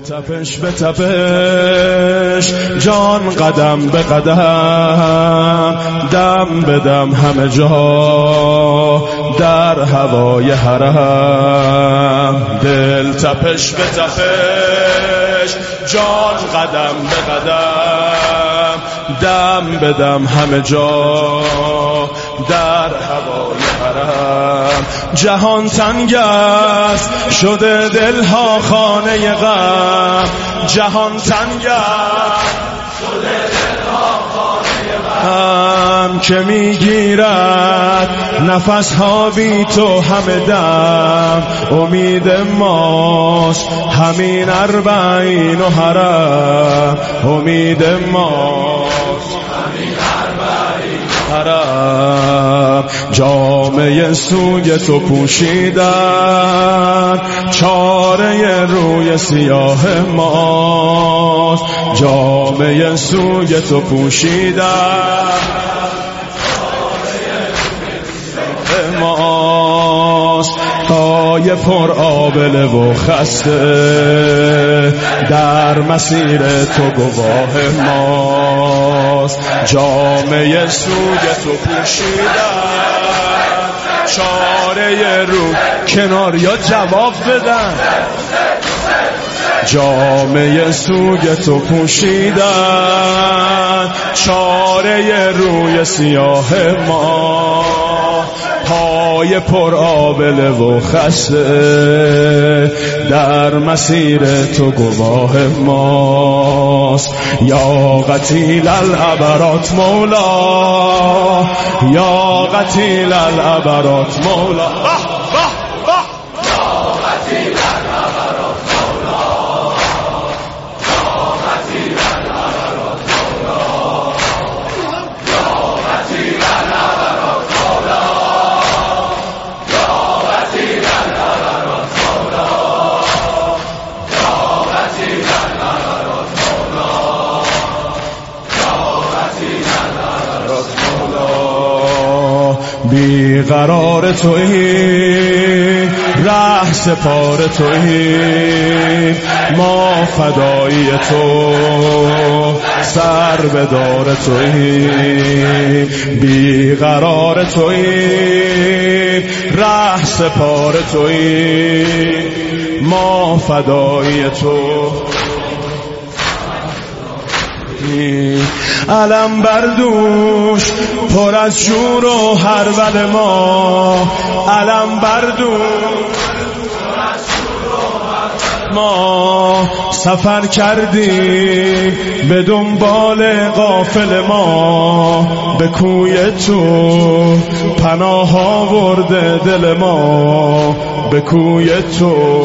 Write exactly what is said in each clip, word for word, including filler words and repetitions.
تپش به تپش جان قدم به قدم دم به دم همه جا در هوای حرم دل تپش به تپش جان قدم به قدم دم به دم همه جا در هوای حرم جهان تنگ است شده دلها خانه غم جهان تنگ است شده دلها خانه غم که میگیرد نفس ها بی تو همه دم امید ماست همین اربعین و حرم امید ماست همین اربعین و حرم جامعه سوی تو پوشیدن چاره روی سیاه ماست جامعه سوی تو پوشیدن ماست پای پر آبله و خسته در مسیر تو گواه ماست جامعه سوی تو پوشیدن چاره رو کنار یا جواب بدن جامعه سوی تو پوشیدن چاره روی سیاه ما پای پر آبله و خسته در مسیر تو گواه ماست یا قتیل العبرات مولا یا قتیل العبرات مولا بیقرار تویی ره سپار تویی ما فدایی تو سر به دار تویی بیقرار تویی ره سپار تویی ما فدایی تو علم بردوش پر از شور و هرول ما علم بردوش ما سفر کردیم به دنبال غافل ما به کوی تو پناه آورده دل ما به کوی تو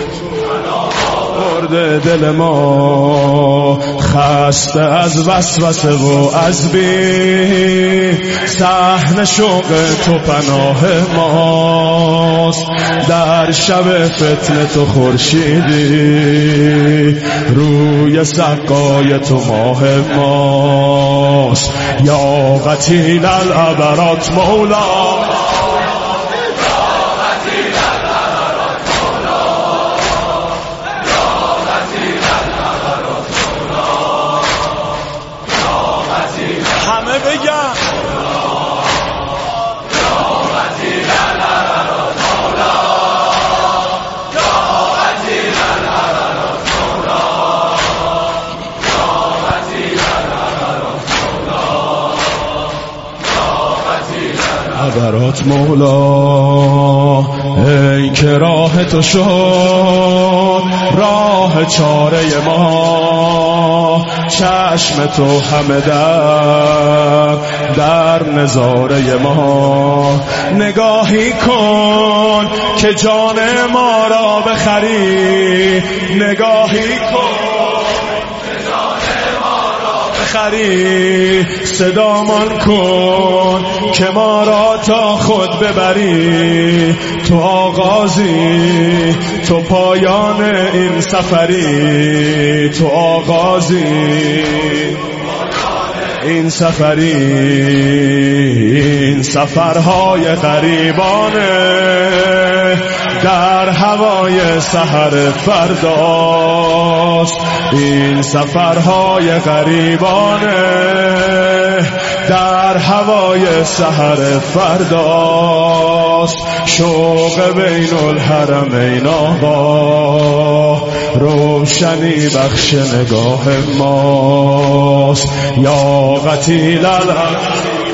دل ما خسته از وسوسه و از بی صحن شوق تو پناه ماست در شب فتنه تو خورشیدی روی سقای تو ماه ماست یا قتیل العبرات مولا همه بگم عبرات مولا ای که راه تو شد راه چاره ما چشم تو همه در در نظاره ما نگاهی کن که جان ما را بخری نگاهی کن بخری صدامان کن که ما را تا خود ببری تو آغازی تو پایان این سفری تو آغازی این سفری این سفرهای غریبانه در هوای سحر فردا این سفرهای غریبانه در هوای سحر فرداست. شوق بین الحرمین آقا روشنی بخش نگاه ماست. یا قتیل الحق